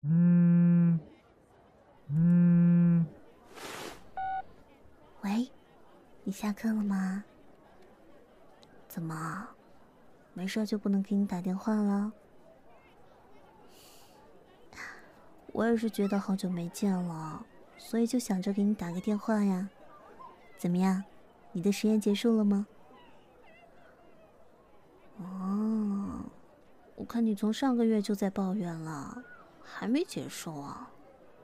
嗯嗯， 喂，你下课了吗？怎么，没事就不能给你打电话了？我也是觉得好久没见了，所以就想着给你打个电话呀。怎么样，你的实验结束了吗？哦，我看你从上个月就在抱怨了，还没结束啊？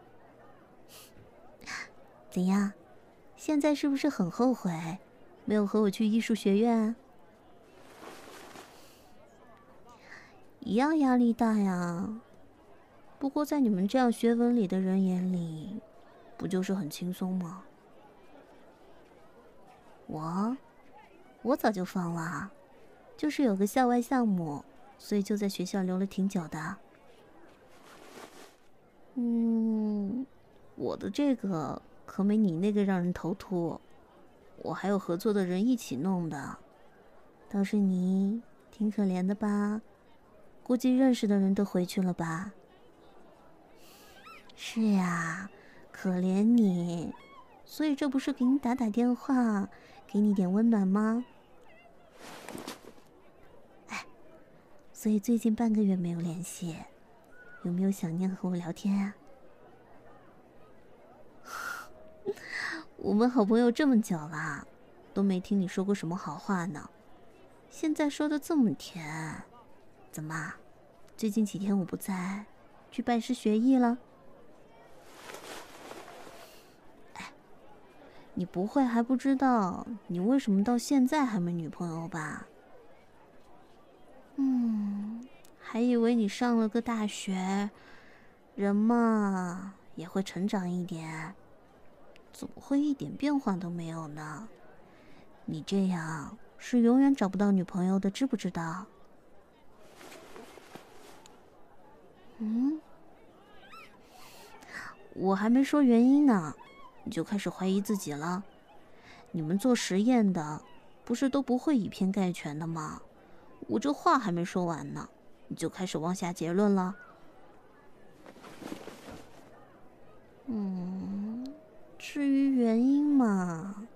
怎样，现在是不是很后悔，没有和我去艺术学院啊？一样压力大呀。不过在你们这样学文理的人眼里，不就是很轻松吗？我早就放了，就是有个校外项目，所以就在学校留了挺久的。我的这个可没你那个让人头秃，我还有合作的人一起弄的。倒是你挺可怜的吧？估计认识的人都回去了吧？是呀，可怜你，所以这不是给你打打电话，给你点温暖吗？所以最近半个月没有联系，有没有想念和我聊天啊？我们好朋友这么久了，都没听你说过什么好话呢，现在说的这么甜，怎么？最近几天我不在，去拜师学艺了？你不会还不知道你为什么到现在还没女朋友吧？还以为你上了个大学，人嘛也会成长一点，怎么会一点变化都没有呢？你这样是永远找不到女朋友的，知不知道？我还没说原因呢，你就开始怀疑自己了。你们做实验的，不是都不会以偏概全的吗？我这话还没说完呢，你就开始妄下结论了。至于原因嘛，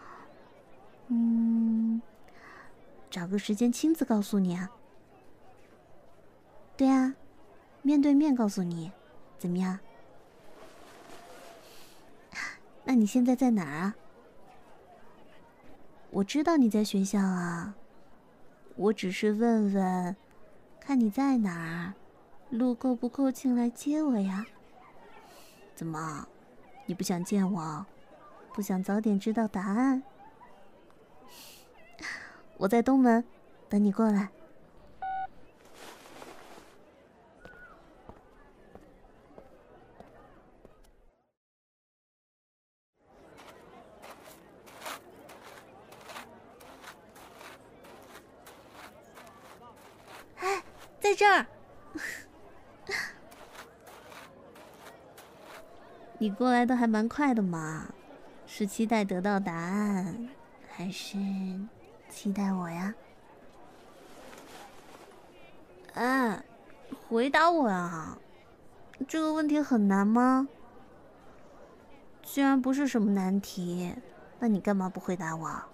找个时间亲自告诉你啊。对啊，面对面告诉你，怎么样？那你现在在哪儿啊？我知道你在学校啊，我只是问问，看你在哪儿，路够不够近来接我呀？怎么，你不想见我？不想早点知道答案？我在东门，等你过来。在这儿。你过来的还蛮快的嘛，是期待得到答案，还是期待我呀？哎，回答我呀！这个问题很难吗？既然不是什么难题，那你干嘛不回答我？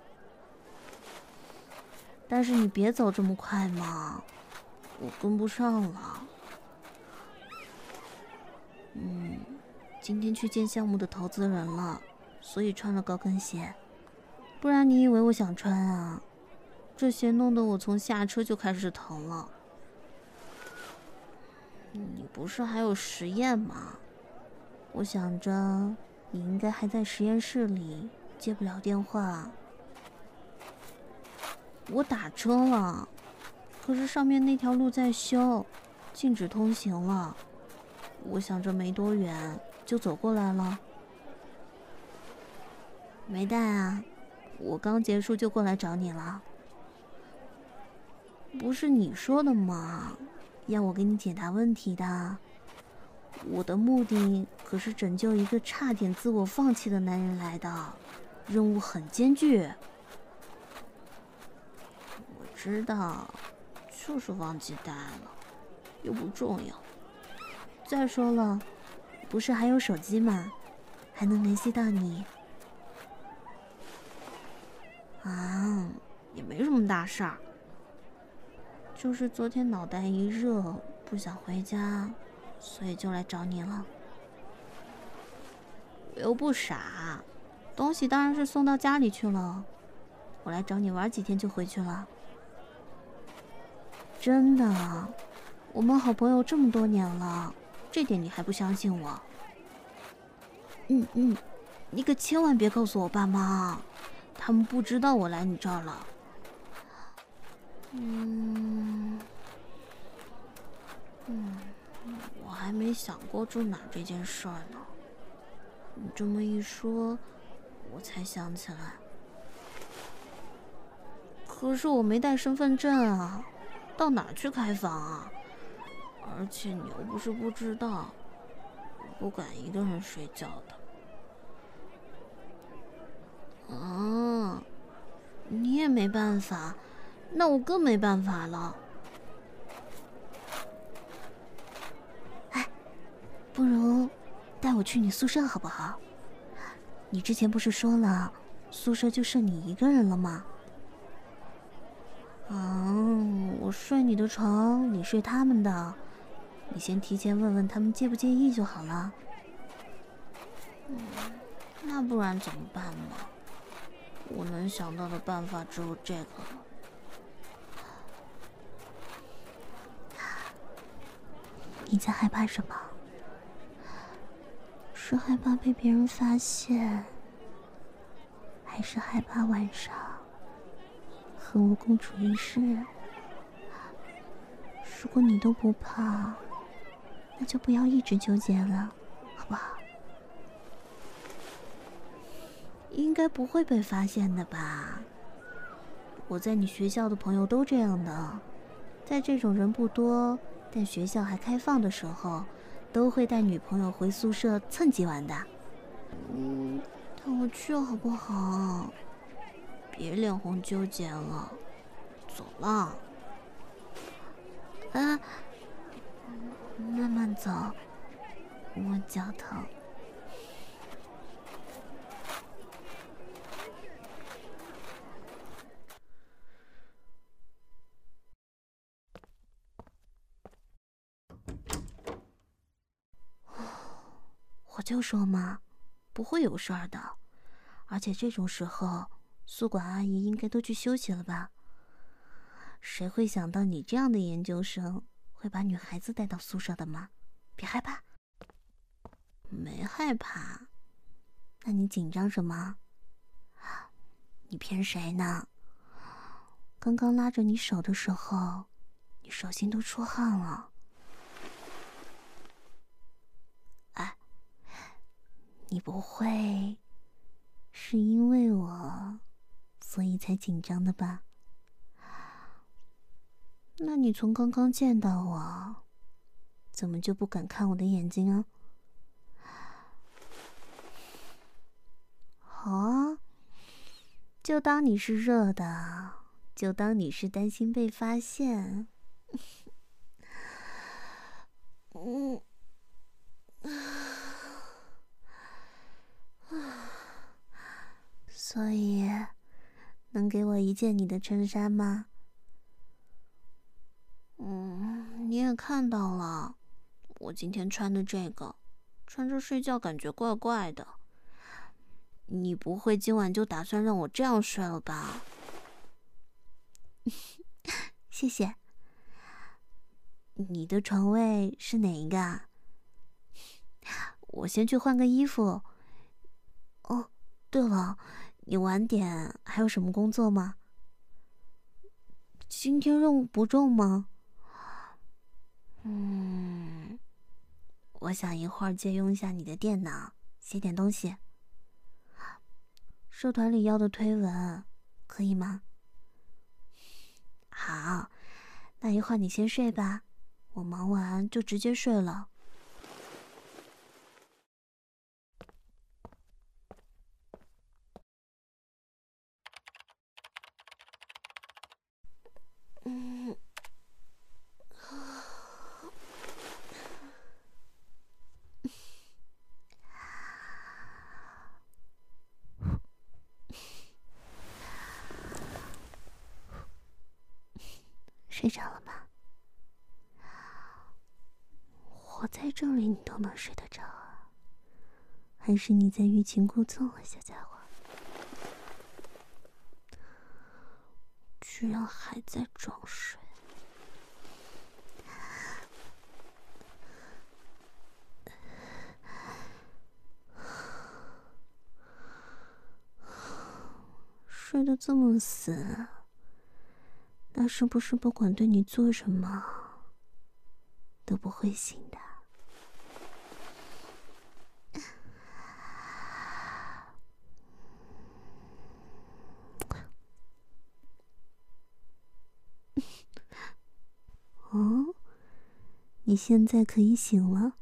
但是你别走这么快嘛，我跟不上了。今天去见项目的投资人了，所以穿了高跟鞋。不然你以为我想穿啊？这鞋弄得我从下车就开始疼了。你不是还有实验吗？我想着你应该还在实验室里，接不了电话。我打车了，可是上面那条路在修，禁止通行了。我想着没多远就走过来了。没带啊，我刚结束就过来找你了。不是你说的吗？要我给你解答问题的。我的目的可是拯救一个差点自我放弃的男人来的，任务很艰巨。我知道，就是忘记带了，又不重要。 再说了，不是还有手机吗？还能联系到你。啊，也没什么大事儿，就是昨天脑袋一热，不想回家，所以就来找你了。我又不傻，东西当然是送到家里去了。我来找你玩几天就回去了。真的，我们好朋友这么多年了，这点你还不相信我？你可千万别告诉我爸妈，他们不知道我来你这儿了。我还没想过住哪这件事儿呢。你这么一说，我才想起来。可是我没带身份证啊，到哪儿去开房啊？而且你又不是不知道，我不敢一个人睡觉的。啊，你也没办法，那我更没办法了。哎，不如带我去你宿舍好不好？你之前不是说了，宿舍就剩你一个人了吗？我睡你的床，你睡他们的。你先提前问问他们介不介意就好了。那不然怎么办嘛？我能想到的办法只有这个了。你在害怕什么？是害怕被别人发现，还是害怕晚上和我共处一室？如果你都不怕，那就不要一直纠结了，好不好？应该不会被发现的吧？我在你学校的朋友都这样的，在这种人不多但学校还开放的时候，都会带女朋友回宿舍蹭几晚的。带我去好不好？别脸红纠结了，走了。啊，慢慢走，我脚疼。我就说嘛，不会有事儿的。而且这种时候，宿管阿姨应该都去休息了吧？谁会想到你这样的研究生会把女孩子带到宿舍的吗？别害怕。没害怕。那你紧张什么？你骗谁呢？刚刚拉着你手的时候，你手心都出汗了。哎，你不会是因为我，所以才紧张的吧？那你从刚刚见到我，怎么就不敢看我的眼睛啊？好啊，就当你是热的，就当你是担心被发现。所以，能给我一件你的衬衫吗？你也看到了，我今天穿的这个，穿着睡觉感觉怪怪的。你不会今晚就打算让我这样睡了吧？谢谢。你的床位是哪一个啊？我先去换个衣服。哦，对了，你晚点还有什么工作吗？今天任务不重吗？我想一会儿借用一下你的电脑，写点东西。社团里要的推文，可以吗？好，那一会儿你先睡吧，我忙完就直接睡了。 睡着了吗？我在这里你都能睡得着啊？还是你在欲擒故纵啊，小家伙？居然还在装睡！睡得这么死，那是不是不管对你做什么都不会醒的？哦，你现在可以醒了。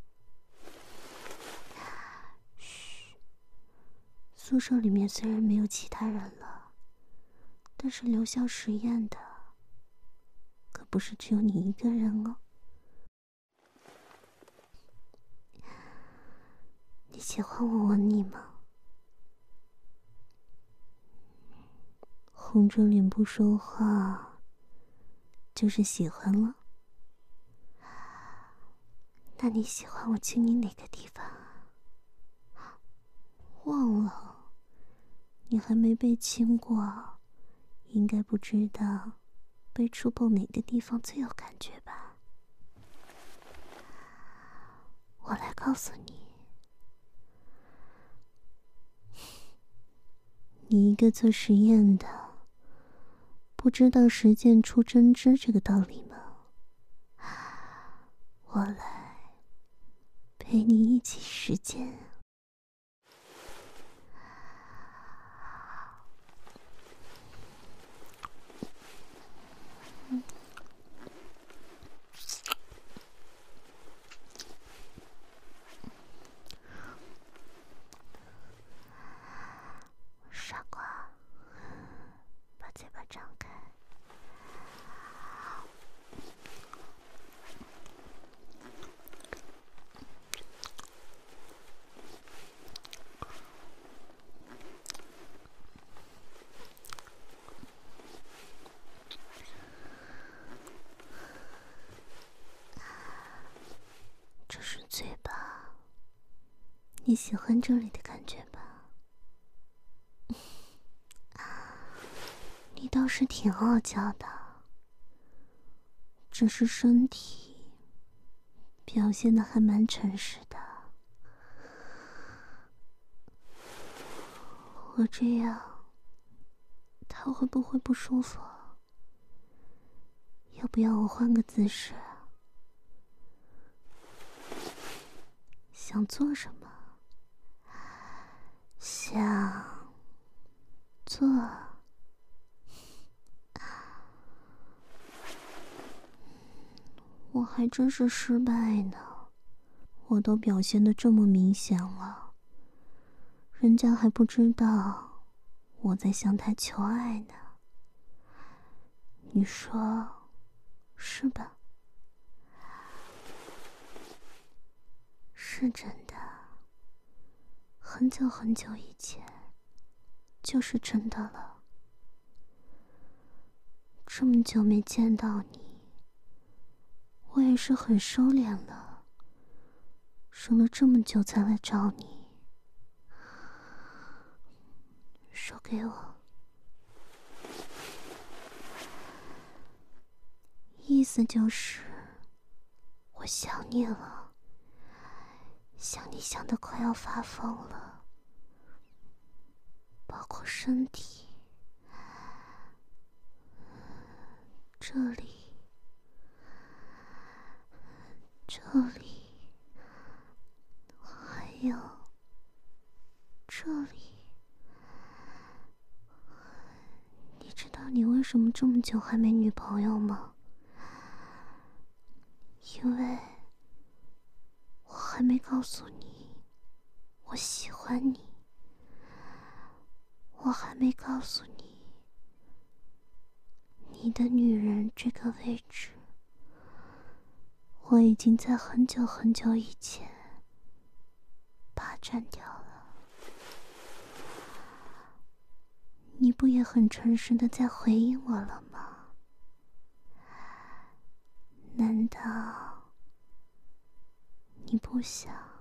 嘘，宿舍里面虽然没有其他人了，但是留校实验的可不是只有你一个人哦。你喜欢我吻你吗？红着脸不说话，就是喜欢了。那你喜欢我亲你哪个地方啊？忘了，你还没被亲过，应该不知道被触碰哪个地方最有感觉吧？我来告诉你，你一个做实验的，不知道实践出真知这个道理吗？我来陪你一起实践。傻瓜，把嘴巴张开。这是嘴巴，你喜欢这里的感觉吧？你倒是挺傲娇的，只是身体表现得还蛮诚实的。我这样，他会不会不舒服？要不要我换个姿势？想做什么？想做。我还真是失败呢，我都表现得这么明显了，人家还不知道我在向他求爱呢。你说是吧？是真的，很久很久以前就是真的了。这么久没见到你，我也是很收敛了，守了这么久才来找你。手给我，意思就是我想你了，想你想得快要发疯了，包括身体，这里，这里，还有这里。你知道你为什么这么久还没女朋友吗？因为我还没告诉你我喜欢你，我还没告诉你你的女人这个位置，我已经在很久很久以前霸占掉了。你不也很诚实的在回应我了吗？ 不想。